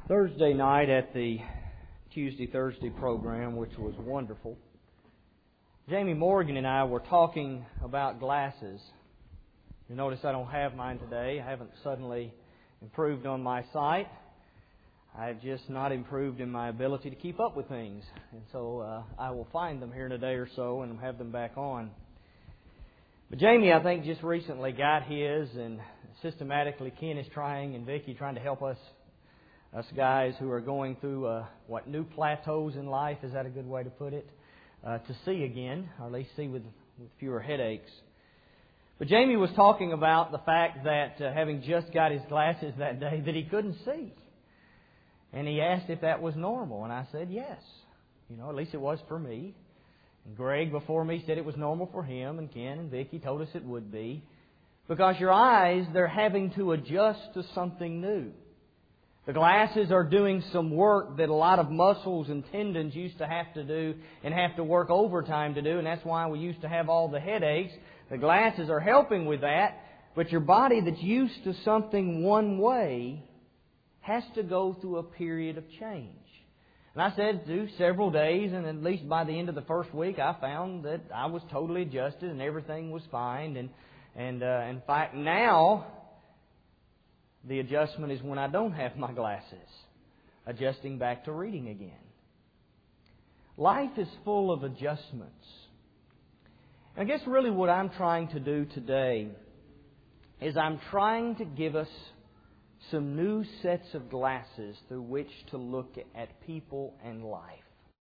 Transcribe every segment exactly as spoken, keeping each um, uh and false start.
Thursday night at the Tuesday Thursday program, which was wonderful, Jamie Morgan and I were talking about glasses. You notice I don't have mine today. I haven't suddenly improved on my sight. I've just not improved in my ability to keep up with things. And so uh, I will find them here in a day or so and have them back on. But Jamie, I think, just recently got his, and systematically Ken is trying, and Vicki trying to help us Us guys who are going through, uh, what, new plateaus in life, is that a good way to put it, uh, to see again, or at least see with, with fewer headaches. But Jamie was talking about the fact that, uh, having just got his glasses that day, that he couldn't see. And he asked if that was normal, and I said yes. You know, at least it was for me. And Greg before me said it was normal for him, and Ken and Vicki told us it would be. Because your eyes, they're having to adjust to something new. The glasses are doing some work that a lot of muscles and tendons used to have to do and have to work overtime to do, and that's why we used to have all the headaches. The glasses are helping with that, but your body that's used to something one way has to go through a period of change. And I said through several days, and at least by the end of the first week, I found that I was totally adjusted and everything was fine. And, and uh, in fact, now the adjustment is when I don't have my glasses, adjusting back to reading again. Life is full of adjustments. And I guess really what I'm trying to do today is I'm trying to give us some new sets of glasses through which to look at people and life.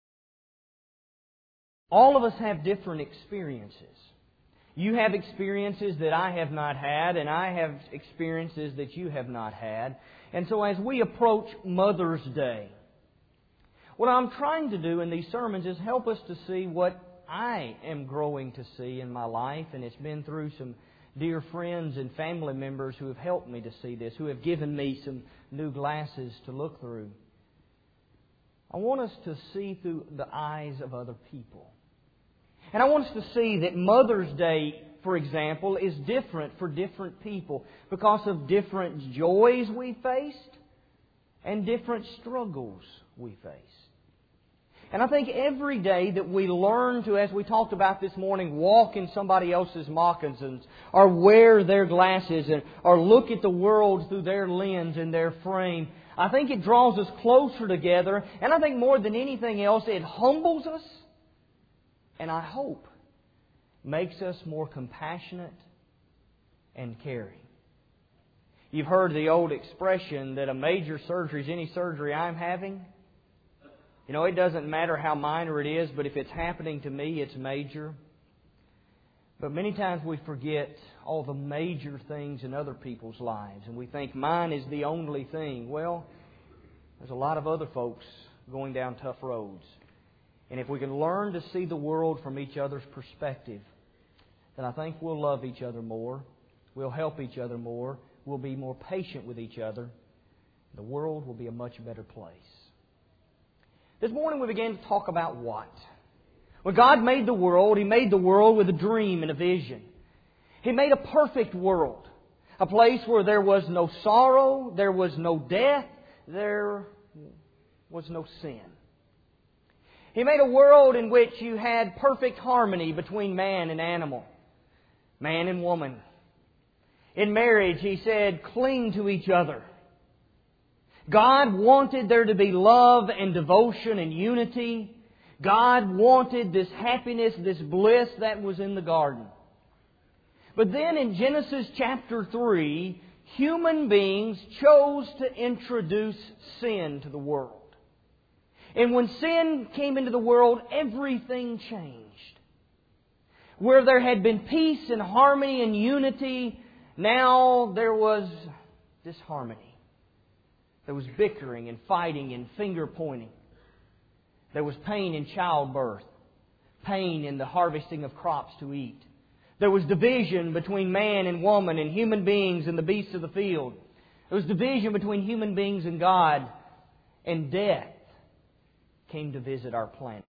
All of us have different experiences. You have experiences that I have not had, and I have experiences that you have not had. And so as we approach Mother's Day, what I'm trying to do in these sermons is help us to see what I am growing to see in my life, and it's been through some dear friends and family members who have helped me to see this, who have given me some new glasses to look through. I want us to see through the eyes of other people. And I want us to see that Mother's Day, for example, is different for different people because of different joys we faced and different struggles we face. And I think every day that we learn to, as we talked about this morning, walk in somebody else's moccasins or wear their glasses and, or look at the world through their lens and their frame, I think it draws us closer together. And I think more than anything else, it humbles us. And I hope makes us more compassionate and caring. You've heard the old expression that a major surgery is any surgery I'm having. You know, it doesn't matter how minor it is, but if it's happening to me, it's major. But many times we forget all the major things in other people's lives, and we think mine is the only thing. Well, there's a lot of other folks going down tough roads. And if we can learn to see the world from each other's perspective, then I think we'll love each other more. We'll help each other more. We'll be more patient with each other. The world will be a much better place. This morning we began to talk about what? When God made the world, He made the world with a dream and a vision. He made a perfect world. A place where there was no sorrow, there was no death, there was no sin. He made a world in which you had perfect harmony between man and animal, man and woman. In marriage, He said, cling to each other. God wanted there to be love and devotion and unity. God wanted this happiness, this bliss that was in the garden. But then in Genesis chapter three, human beings chose to introduce sin to the world. And when sin came into the world, everything changed. Where there had been peace and harmony and unity, now there was disharmony. There was bickering and fighting and finger pointing. There was pain in childbirth, pain in the harvesting of crops to eat. There was division between man and woman and human beings and the beasts of the field. There was division between human beings and God. And death came to visit our planet.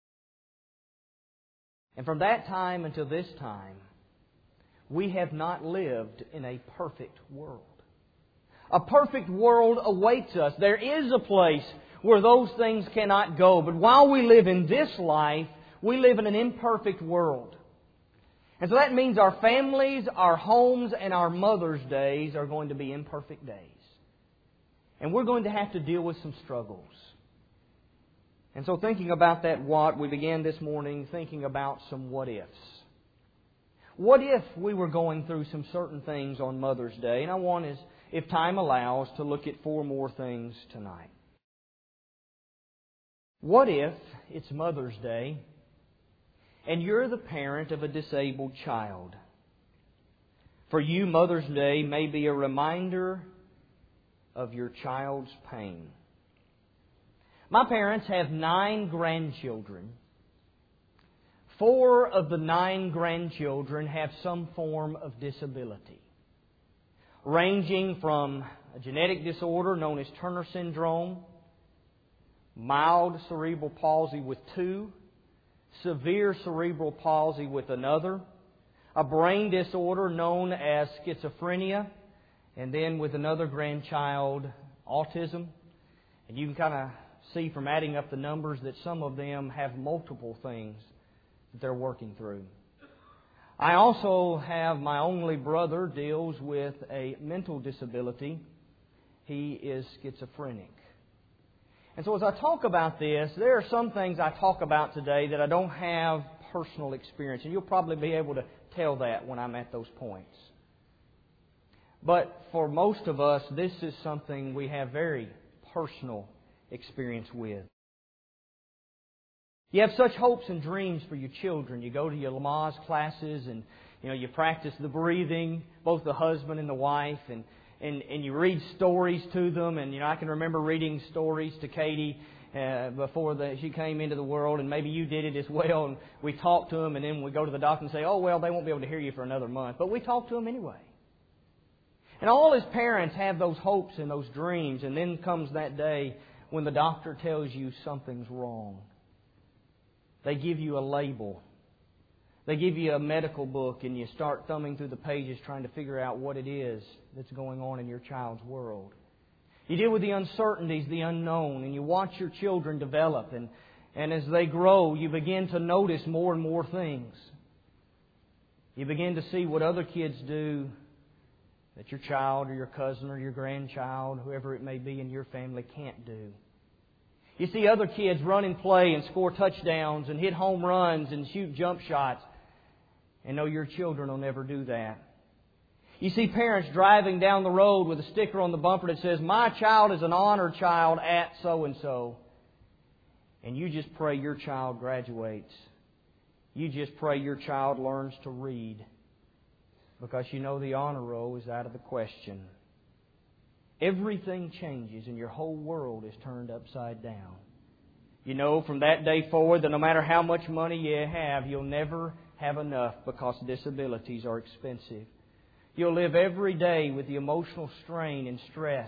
And from that time until this time, we have not lived in a perfect world. A perfect world awaits us. There is a place where those things cannot go. But while we live in this life, we live in an imperfect world. And so that means our families, our homes, and our Mother's Days are going to be imperfect days. And we're going to have to deal with some struggles. And so thinking about that what, we began this morning thinking about some what ifs. What if we were going through some certain things on Mother's Day? And I want, is, if time allows, to look at four more things tonight. What if it's Mother's Day and you're the parent of a disabled child? For you, Mother's Day may be a reminder of your child's pain. My parents have nine grandchildren. Four of the nine grandchildren have some form of disability, ranging from a genetic disorder known as Turner syndrome, mild cerebral palsy with two, severe cerebral palsy with another, a brain disorder known as schizophrenia, and then with another grandchild, autism. And you can kind of see from adding up the numbers that some of them have multiple things that they're working through. I also have my only brother deals with a mental disability. He is schizophrenic. And so as I talk about this, there are some things I talk about today that I don't have personal experience. And you'll probably be able to tell that when I'm at those points. But for most of us, this is something we have very personal experience with. You have such hopes and dreams for your children. You go to your Lamaze classes and you know you practice the breathing, both the husband and the wife, and And, and you read stories to them. And, you know, I can remember reading stories to Katie uh, before the, she came into the world. And maybe you did it as well. And we talk to them. And then we go to the doctor and say, oh, well, they won't be able to hear you for another month. But we talk to them anyway. And all as parents have those hopes and those dreams. And then comes that day when the doctor tells you something's wrong. They give you a label. They give you a medical book and you start thumbing through the pages trying to figure out what it is that's going on in your child's world. You deal with the uncertainties, the unknown, and you watch your children develop. And, and as they grow, you begin to notice more and more things. You begin to see what other kids do that your child or your cousin or your grandchild, whoever it may be in your family, can't do. You see other kids run and play and score touchdowns and hit home runs and shoot jump shots. And know your children will never do that. You see parents driving down the road with a sticker on the bumper that says, my child is an honor child at so-and-so. And you just pray your child graduates. You just pray your child learns to read. Because you know the honor roll is out of the question. Everything changes and your whole world is turned upside down. You know from that day forward that no matter how much money you have, you'll never have enough because disabilities are expensive. You'll live every day with the emotional strain and stress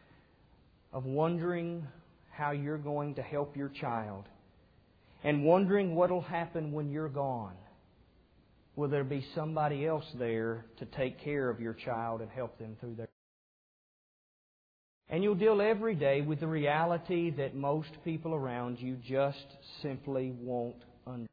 of wondering how you're going to help your child and wondering what will happen when you're gone. Will there be somebody else there to take care of your child and help them through their... And you'll deal every day with the reality that most people around you just simply won't understand.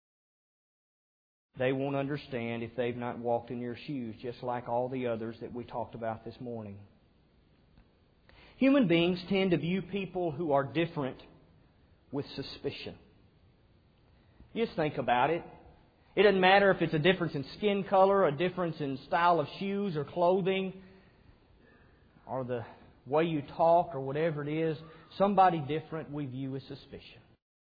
They won't understand if they've not walked in your shoes, just like all the others that we talked about this morning. Human beings tend to view people who are different with suspicion. Just think about it. It doesn't matter if it's a difference in skin color, a difference in style of shoes or clothing, or the way you talk or whatever it is. Somebody different we view as suspicion.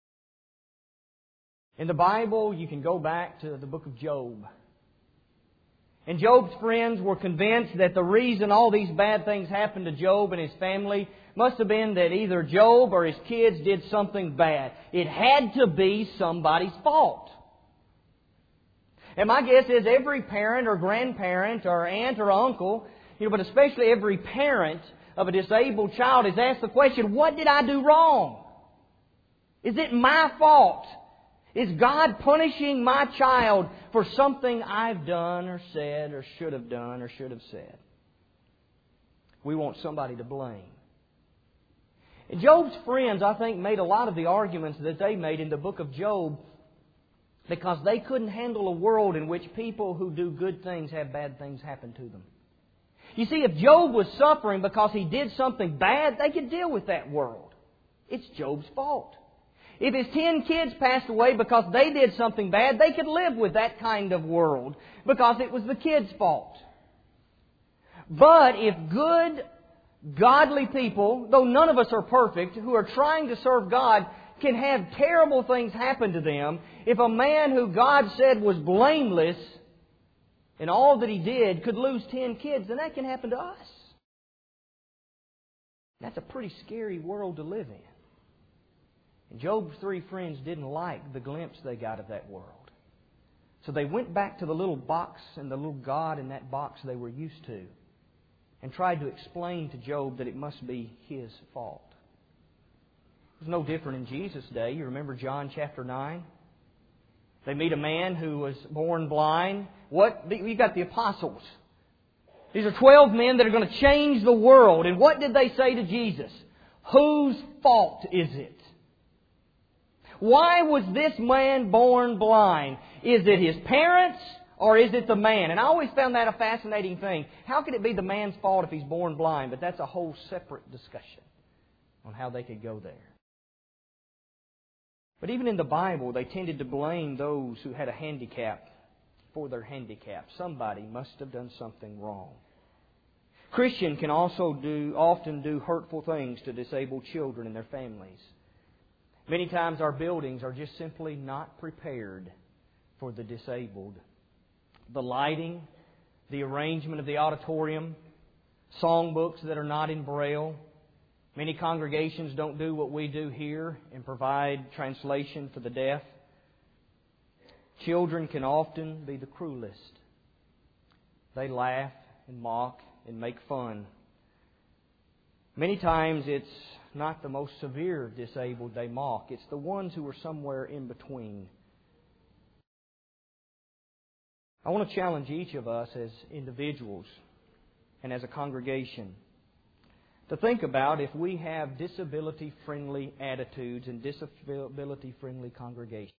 In the Bible, you can go back to the book of Job. And Job's friends were convinced that the reason all these bad things happened to Job and his family must have been that either Job or his kids did something bad. It had to be somebody's fault. And my guess is every parent or grandparent or aunt or uncle, you know, but especially every parent of a disabled child is asked the question, what did I do wrong? Is it my fault? Is God punishing my child for something I've done or said or should have done or should have said? We want somebody to blame. And Job's friends, I think, made a lot of the arguments that they made in the book of Job because they couldn't handle a world in which people who do good things have bad things happen to them. You see, if Job was suffering because he did something bad, they could deal with that world. It's Job's fault. If his ten kids passed away because they did something bad, they could live with that kind of world because it was the kids' fault. But if good, godly people, though none of us are perfect, who are trying to serve God, can have terrible things happen to them, if a man who God said was blameless in all that he did could lose ten kids, then that can happen to us. That's a pretty scary world to live in. And Job's three friends didn't like the glimpse they got of that world. So they went back to the little box and the little God in that box they were used to and tried to explain to Job that it must be his fault. It was no different in Jesus' day. You remember John chapter nine? They meet a man who was born blind. What? You've got the apostles. These are twelve men that are going to change the world. And what did they say to Jesus? Whose fault is it? Why was this man born blind? Is it his parents or is it the man? And I always found that a fascinating thing. How could it be the man's fault if he's born blind? But that's a whole separate discussion on how they could go there. But even in the Bible, they tended to blame those who had a handicap for their handicap. Somebody must have done something wrong. Christians can also do often do hurtful things to disabled children and their families. Many times our buildings are just simply not prepared for the disabled. The lighting, the arrangement of the auditorium, songbooks that are not in Braille. Many congregations don't do what we do here and provide translation for the deaf. Children can often be the cruelest. They laugh and mock and make fun. Many times it's not the most severe disabled they mock. It's the ones who are somewhere in between. I want to challenge each of us as individuals and as a congregation to think about if we have disability-friendly attitudes and disability-friendly congregations.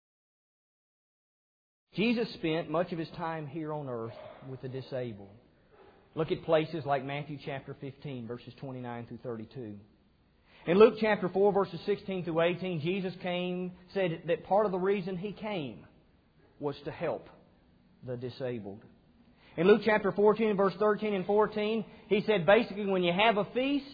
Jesus spent much of His time here on earth with the disabled. Look at places like Matthew chapter fifteen, verses twenty-nine through thirty-two. In Luke chapter four, verses sixteen through eighteen, Jesus came, said that part of the reason He came was to help the disabled. In Luke chapter fourteen, verse thirteen and fourteen, He said basically when you have a feast,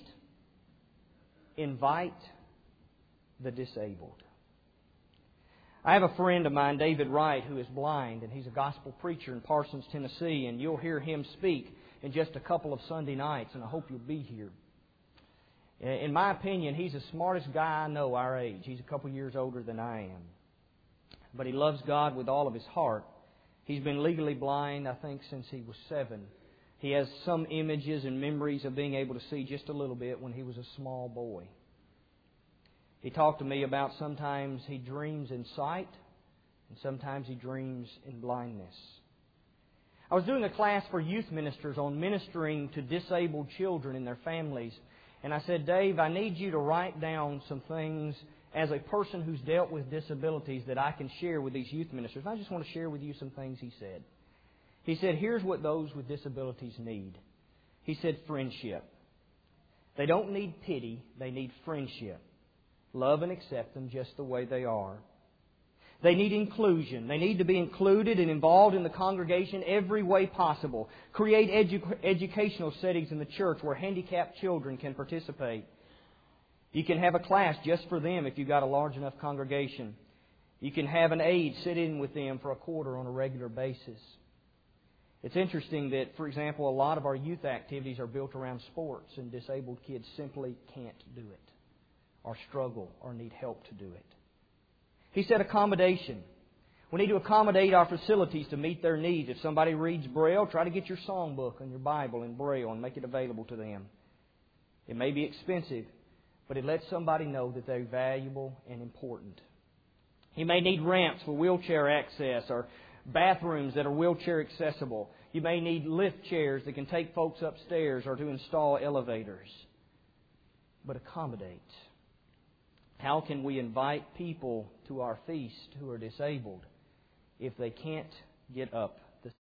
invite the disabled. I have a friend of mine, David Wright, who is blind, and he's a gospel preacher in Parsons, Tennessee, and you'll hear him speak in just a couple of Sunday nights, and I hope you'll be here. In my opinion, he's the smartest guy I know our age. He's a couple years older than I am. But he loves God with all of his heart. He's been legally blind, I think, since he was seven. He has some images and memories of being able to see just a little bit when he was a small boy. He talked to me about sometimes he dreams in sight and sometimes he dreams in blindness. I was doing a class for youth ministers on ministering to disabled children and their families. And I said, Dave, I need you to write down some things as a person who's dealt with disabilities that I can share with these youth ministers. I just want to share with you some things he said. He said, here's what those with disabilities need. He said, friendship. They don't need pity, they need friendship. Love and accept them just the way they are. They need inclusion. They need to be included and involved in the congregation every way possible. Create edu- educational settings in the church where handicapped children can participate. You can have a class just for them if you've got a large enough congregation. You can have an aide sit in with them for a quarter on a regular basis. It's interesting that, for example, a lot of our youth activities are built around sports, and disabled kids simply can't do it, or struggle, or need help to do it. He said accommodation. We need to accommodate our facilities to meet their needs. If somebody reads Braille, try to get your songbook and your Bible in Braille and make it available to them. It may be expensive, but it lets somebody know that they're valuable and important. He may need ramps for wheelchair access or bathrooms that are wheelchair accessible. You may need lift chairs that can take folks upstairs or to install elevators. But accommodate. How can we invite people to our feast who are disabled if they can't get up?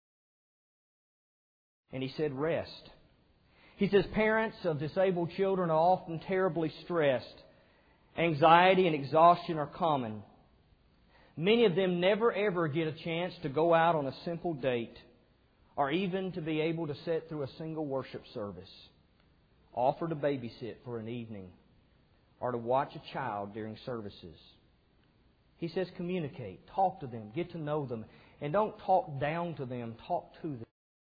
And he said, rest. He says, parents of disabled children are often terribly stressed. Anxiety and exhaustion are common. Many of them never ever get a chance to go out on a simple date or even to be able to sit through a single worship service, offer to babysit for an evening, or to watch a child during services. He says communicate, talk to them, get to know them, and don't talk down to them, talk to them.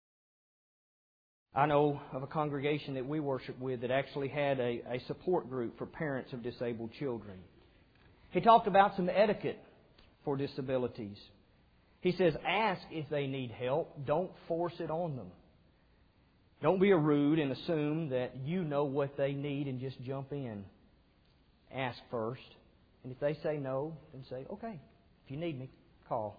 I know of a congregation that we worship with that actually had a, a support group for parents of disabled children. He talked about some etiquette for disabilities. He says, ask if they need help. Don't force it on them. Don't be a rude and assume that you know what they need and just jump in. Ask first. And if they say no, then say, okay, if you need me, call.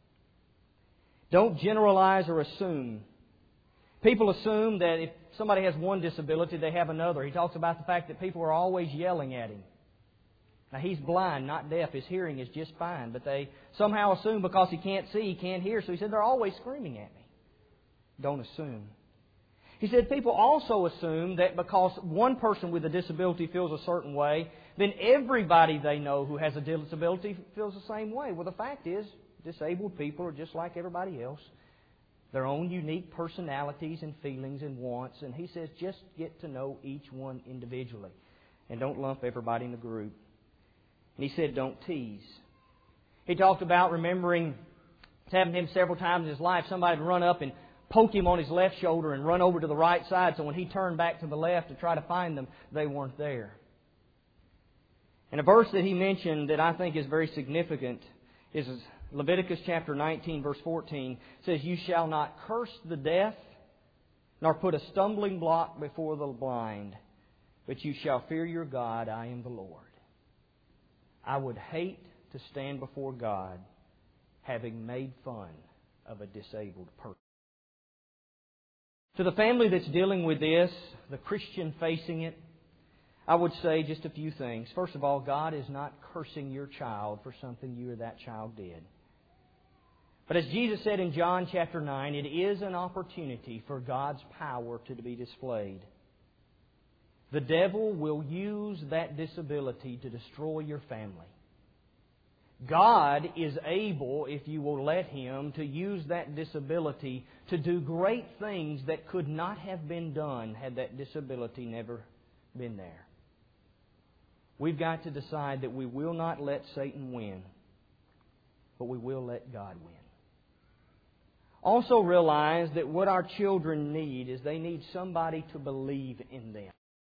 Don't generalize or assume. People assume that if somebody has one disability, they have another. He talks about the fact that people are always yelling at him. Now, he's blind, not deaf. His hearing is just fine. But they somehow assume because he can't see, he can't hear. So he said, they're always screaming at me. Don't assume. He said, people also assume that because one person with a disability feels a certain way, then everybody they know who has a disability feels the same way. Well, the fact is, disabled people are just like everybody else. Their own unique personalities and feelings and wants. And he says, just get to know each one individually. And don't lump everybody in the group. And he said, don't tease. He talked about remembering it's happened to him several times in his life. Somebody would run up and poke him on his left shoulder and run over to the right side. So when he turned back to the left to try to find them, they weren't there. And a verse that he mentioned that I think is very significant is Leviticus chapter nineteen, verse fourteen. It says, you shall not curse the deaf, nor put a stumbling block before the blind, but you shall fear your God, I am the Lord. I would hate to stand before God having made fun of a disabled person. To the family that's dealing with this, the Christian facing it, I would say just a few things. First of all, God is not cursing your child for something you or that child did. But as Jesus said in John chapter nine, it is an opportunity for God's power to be displayed. The devil will use that disability to destroy your family. God is able, if you will let Him, to use that disability to do great things that could not have been done had that disability never been there. We've got to decide that we will not let Satan win, but we will let God win. Also realize that what our children need is they need somebody to believe in them.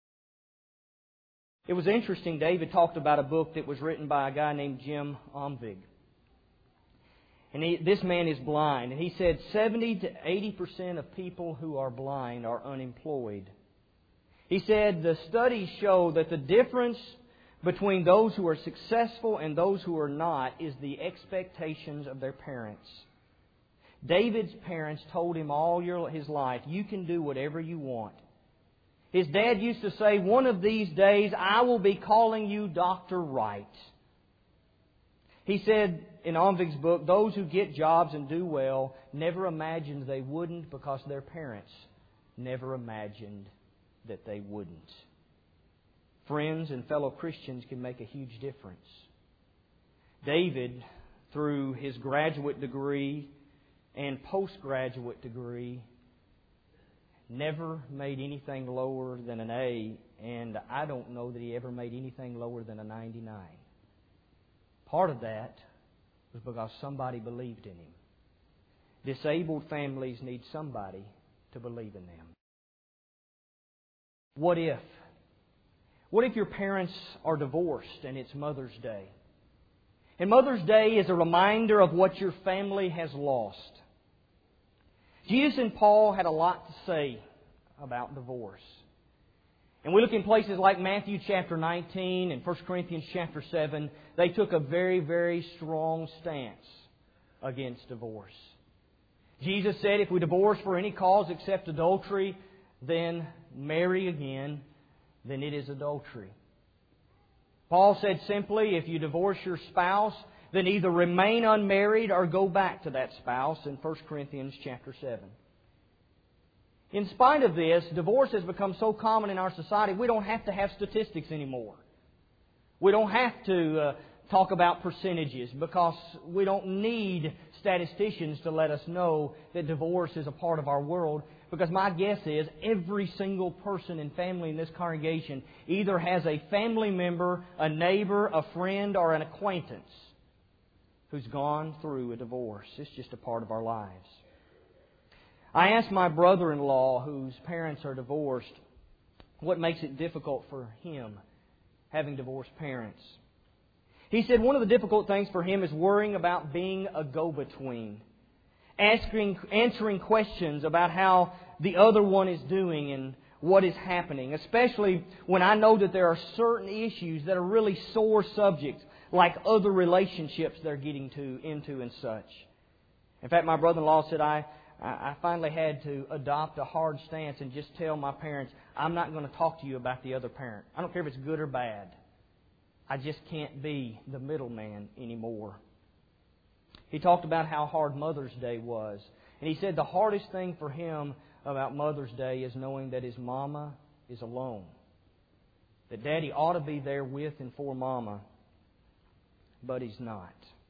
It was interesting, David talked about a book that was written by a guy named Jim Omvig. And he, this man is blind. And he said seventy to eighty percent of people who are blind are unemployed. He said the studies show that the difference between those who are successful and those who are not is the expectations of their parents. David's parents told him all your, his life, you can do whatever you want. His dad used to say, one of these days I will be calling you Doctor Right. He said in Omvig's book, those who get jobs and do well never imagined they wouldn't because their parents never imagined that they wouldn't. Friends and fellow Christians can make a huge difference. David, through his graduate degree and postgraduate degree, never made anything lower than an A, and I don't know that he ever made anything lower than a ninety-nine. Part of that was because somebody believed in him. Disabled families need somebody to believe in them. What if? What if your parents are divorced and it's Mother's Day? And Mother's Day is a reminder of what your family has lost. Jesus and Paul had a lot to say about divorce. And we look in places like Matthew chapter nineteen and First Corinthians chapter seven. They took a very, very strong stance against divorce. Jesus said if we divorce for any cause except adultery, then marry again, then it is adultery. Paul said simply, if you divorce your spouse, then either remain unmarried or go back to that spouse in First Corinthians chapter seven. In spite of this, divorce has become so common in our society, we don't have to have statistics anymore. We don't have to uh, talk about percentages because we don't need statisticians to let us know that divorce is a part of our world. Because my guess is every single person and family in this congregation either has a family member, a neighbor, a friend, or an acquaintance who's gone through a divorce. It's just a part of our lives. I asked my brother-in-law, whose parents are divorced, what makes it difficult for him having divorced parents. He said one of the difficult things for him is worrying about being a go-between. Asking, answering questions about how the other one is doing and what is happening. Especially when I know that there are certain issues that are really sore subjects, like other relationships they're getting to into and such. In fact, my brother-in-law said, I, I finally had to adopt a hard stance and just tell my parents, I'm not going to talk to you about the other parent. I don't care if it's good or bad. I just can't be the middleman anymore. He talked about how hard Mother's Day was. And he said the hardest thing for him about Mother's Day is knowing that his mama is alone. That Daddy ought to be there with and for Mama, but he's not.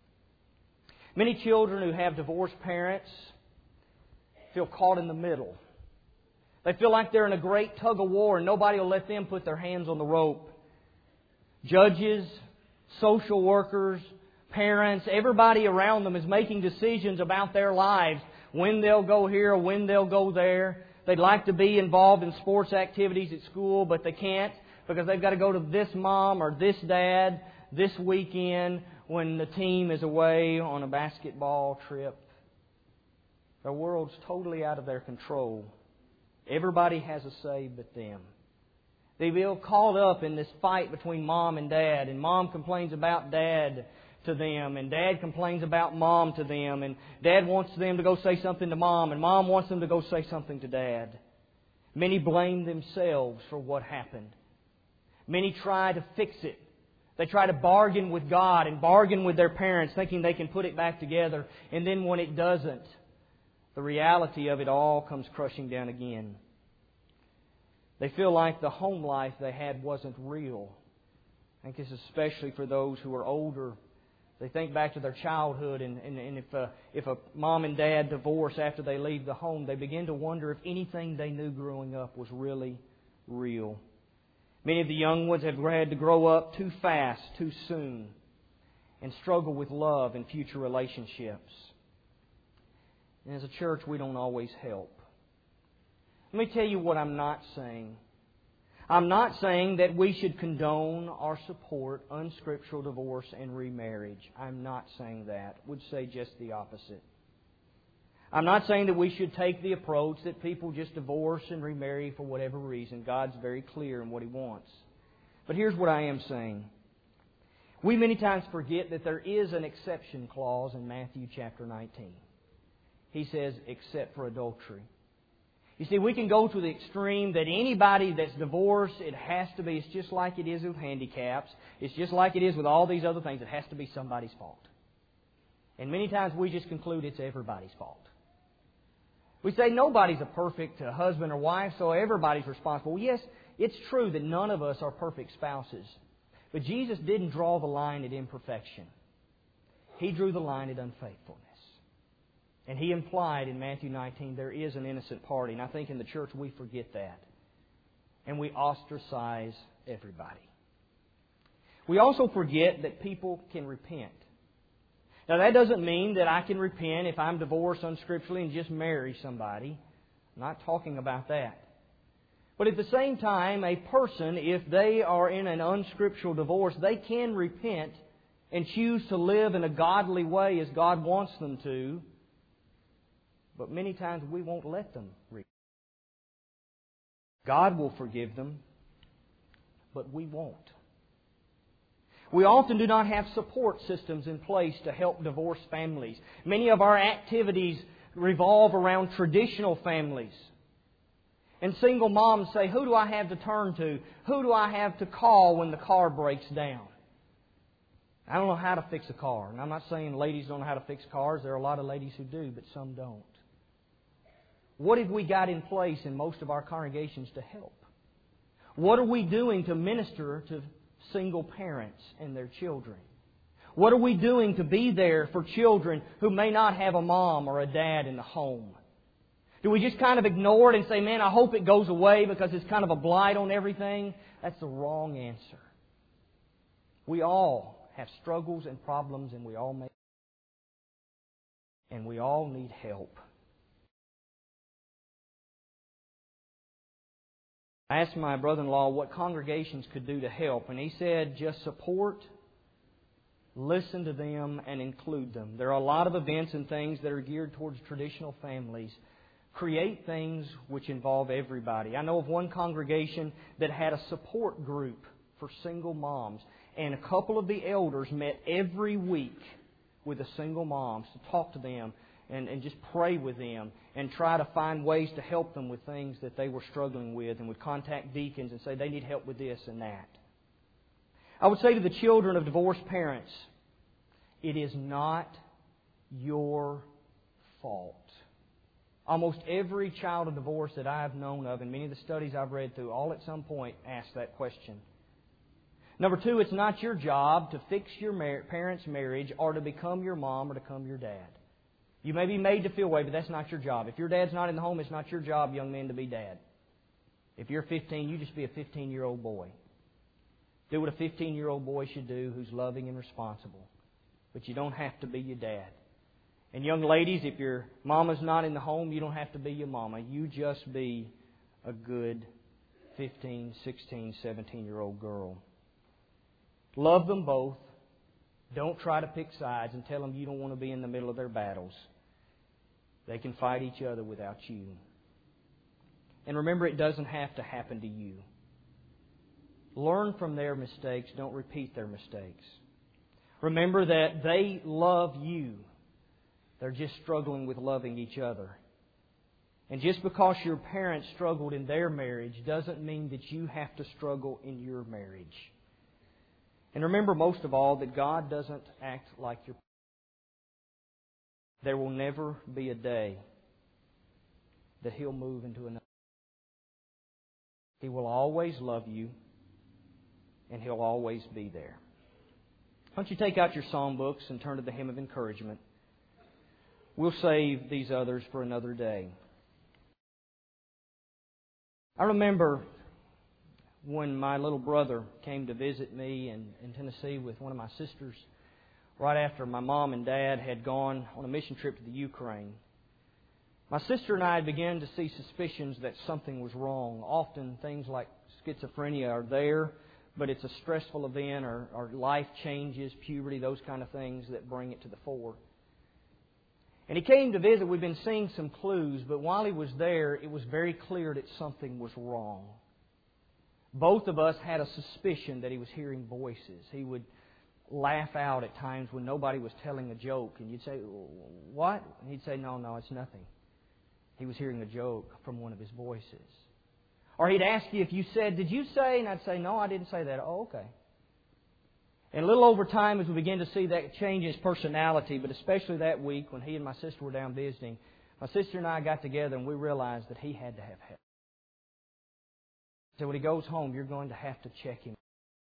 Many children who have divorced parents feel caught in the middle. They feel like they're in a great tug of war and nobody will let them put their hands on the rope. Judges, social workers, parents, everybody around them is making decisions about their lives. When they'll go here or when they'll go there. They'd like to be involved in sports activities at school, but they can't because they've got to go to this mom or this dad this weekend when the team is away on a basketball trip. Their world's totally out of their control. Everybody has a say but them. They feel caught up in this fight between mom and dad, and mom complains about dad to them, and dad complains about mom to them, and dad wants them to go say something to mom, and mom wants them to go say something to dad. Many blame themselves for what happened. Many try to fix it. They try to bargain with God and bargain with their parents, thinking they can put it back together, and then when it doesn't, the reality of it all comes crushing down again. They feel like the home life they had wasn't real. I think this is especially for those who are older. They think back to their childhood, and, and, and if, a, if a mom and dad divorce after they leave the home, they begin to wonder if anything they knew growing up was really real. Many of the young ones have had to grow up too fast, too soon, and struggle with love and future relationships. And as a church, we don't always help. Let me tell you what I'm not saying. I'm not saying that we should condone or support unscriptural divorce and remarriage. I'm not saying that. I would say just the opposite. I'm not saying that we should take the approach that people just divorce and remarry for whatever reason. God's very clear in what He wants. But here's what I am saying. We many times forget that there is an exception clause in Matthew chapter nineteen. He says, except for adultery. You see, we can go to the extreme that anybody that's divorced, it has to be, it's just like it is with handicaps. It's just like it is with all these other things. It has to be somebody's fault. And many times we just conclude it's everybody's fault. We say nobody's a perfect husband or wife, so everybody's responsible. Well, yes, it's true that none of us are perfect spouses. But Jesus didn't draw the line at imperfection. He drew the line at unfaithfulness. And He implied in Matthew nineteen there is an innocent party. And I think in the church we forget that. And we ostracize everybody. We also forget that people can repent. Now that doesn't mean that I can repent if I'm divorced unscripturally and just marry somebody. I'm not talking about that. But at the same time, a person, if they are in an unscriptural divorce, they can repent and choose to live in a godly way as God wants them to. But many times we won't let them repent. God will forgive them, but we won't. We often do not have support systems in place to help divorced families. Many of our activities revolve around traditional families. And single moms say, who do I have to turn to? Who do I have to call when the car breaks down? I don't know how to fix a car. And I'm not saying ladies don't know how to fix cars. There are a lot of ladies who do, but some don't. What have we got in place in most of our congregations to help? What are we doing to minister to single parents and their children? What are we doing to be there for children who may not have a mom or a dad in the home? Do we just kind of ignore it and say, man, I hope it goes away because it's kind of a blight on everything? That's the wrong answer. We all have struggles and problems, and we all make and we all need help. I asked my brother-in-law what congregations could do to help, and he said just support, listen to them, and include them. There are a lot of events and things that are geared towards traditional families. Create things which involve everybody. I know of one congregation that had a support group for single moms, and a couple of the elders met every week with the single moms to talk to them and, and just pray with them and try to find ways to help them with things that they were struggling with, and would contact deacons and say they need help with this and that. I would say to the children of divorced parents, it is not your fault. Almost every child of divorce that I have known of, and many of the studies I've read through, all at some point ask that question. Number two, it's not your job to fix your mar- parents' marriage or to become your mom or to become your dad. You may be made to feel way, but that's not your job. If your dad's not in the home, it's not your job, young men, to be dad. If you're fifteen, you just be a fifteen-year-old boy. Do what a fifteen-year-old boy should do who's loving and responsible. But you don't have to be your dad. And young ladies, if your mama's not in the home, you don't have to be your mama. You just be a good fifteen, sixteen, seventeen-year-old girl. Love them both. Don't try to pick sides and tell them you don't want to be in the middle of their battles. They can fight each other without you. And remember, it doesn't have to happen to you. Learn from their mistakes. Don't repeat their mistakes. Remember that they love you. They're just struggling with loving each other. And just because your parents struggled in their marriage doesn't mean that you have to struggle in your marriage. And remember most of all that God doesn't act like your parents. There will never be a day that He'll move into another. He will always love you, and He'll always be there. Why don't you take out your psalm books and turn to the hymn of encouragement. We'll save these others for another day. I remember when my little brother came to visit me in, in Tennessee with one of my sisters right after my mom and dad had gone on a mission trip to the Ukraine. My sister and I began to see suspicions that something was wrong. Often things like schizophrenia are there, but it's a stressful event or, or life changes, puberty, those kind of things that bring it to the fore. And he came to visit. We'd been seeing some clues, but while he was there, it was very clear that something was wrong. Both of us had a suspicion that he was hearing voices. He would laugh out at times when nobody was telling a joke, and you'd say, "What?" And he'd say, "No, no, it's nothing." He was hearing a joke from one of his voices. Or he'd ask you if you said, "Did you say?" And I'd say, "No, I didn't say that." "Oh, okay." And a little over time, as we began to see that change in his personality, but especially that week when he and my sister were down visiting, my sister and I got together and we realized that he had to have help. So when he goes home, you're going to have to check him.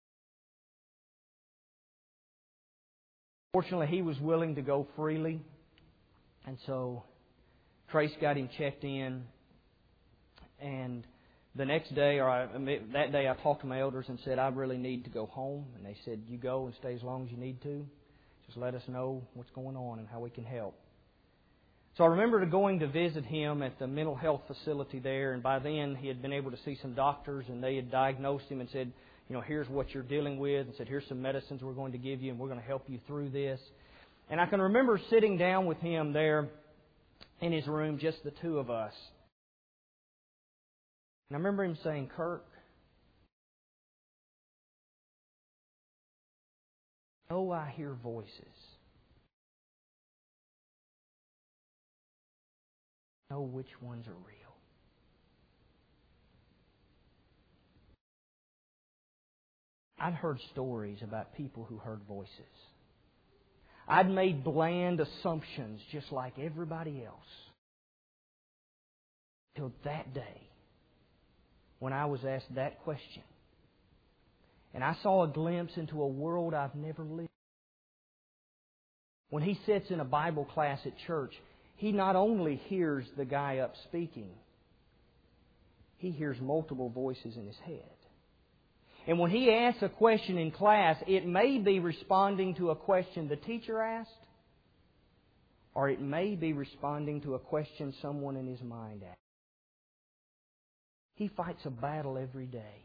Fortunately, he was willing to go freely, and so Trace got him checked in, and the next day, or I, that day, I talked to my elders and said, "I really need to go home." And they said, "You go and stay as long as you need to. Just let us know what's going on and how we can help." So I remember going to visit him at the mental health facility there, and by then he had been able to see some doctors, and they had diagnosed him and said, "You know, here's what you're dealing with," and said, "Here's some medicines we're going to give you, and we're going to help you through this." And I can remember sitting down with him there in his room, just the two of us. And I remember him saying, "Kirk, oh, I hear voices. know which ones are real. I'd heard stories about people who heard voices. I'd made bland assumptions just like everybody else. Till that day when I was asked that question. And I saw a glimpse into a world I've never lived. When he sits in a Bible class at church, he not only hears the guy up speaking, he hears multiple voices in his head. And when he asks a question in class, it may be responding to a question the teacher asked, or it may be responding to a question someone in his mind asked. He fights a battle every day.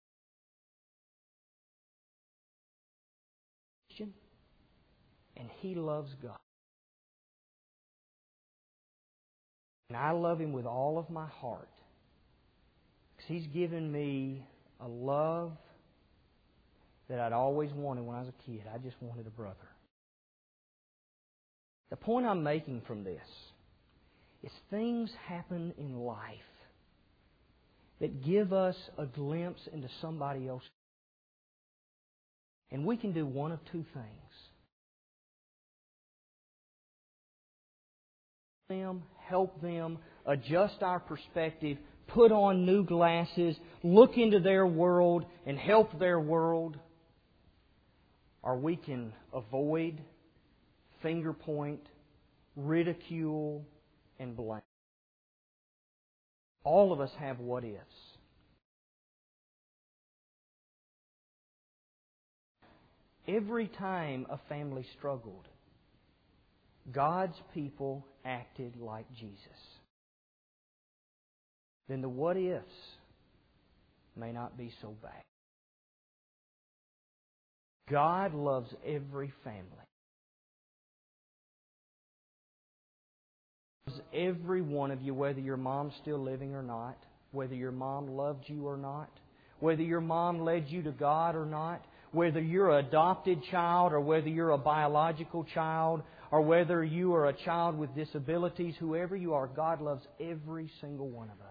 And he loves God. And I love Him with all of my heart. Because He's given me a love that I'd always wanted when I was a kid. I just wanted a brother. The point I'm making from this is things happen in life that give us a glimpse into somebody else. And we can do one of two things. Them, help them, adjust our perspective, put on new glasses, look into their world and help their world. Or we can avoid, finger point, ridicule, and blame. All of us have what ifs. Every time a family struggled, God's people acted like Jesus. Then the what ifs may not be so bad. God loves every family. He loves every one of you, whether your mom's still living or not, whether your mom loved you or not, whether your mom led you to God or not, whether you're an adopted child or whether you're a biological child, or whether you are a child with disabilities, whoever you are, God loves every single one of us.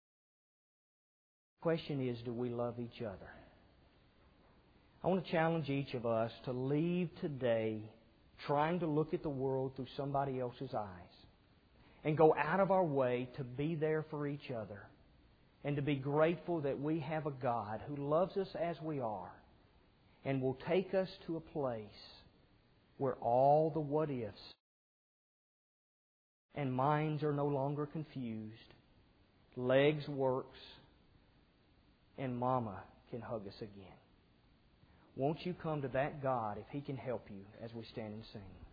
The question is, do we love each other? I want to challenge each of us to leave today trying to look at the world through somebody else's eyes and go out of our way to be there for each other and to be grateful that we have a God who loves us as we are and will take us to a place where all the what ifs and minds are no longer confused, legs works, and Mama can hug us again. Won't you come to that God if He can help you as we stand and sing?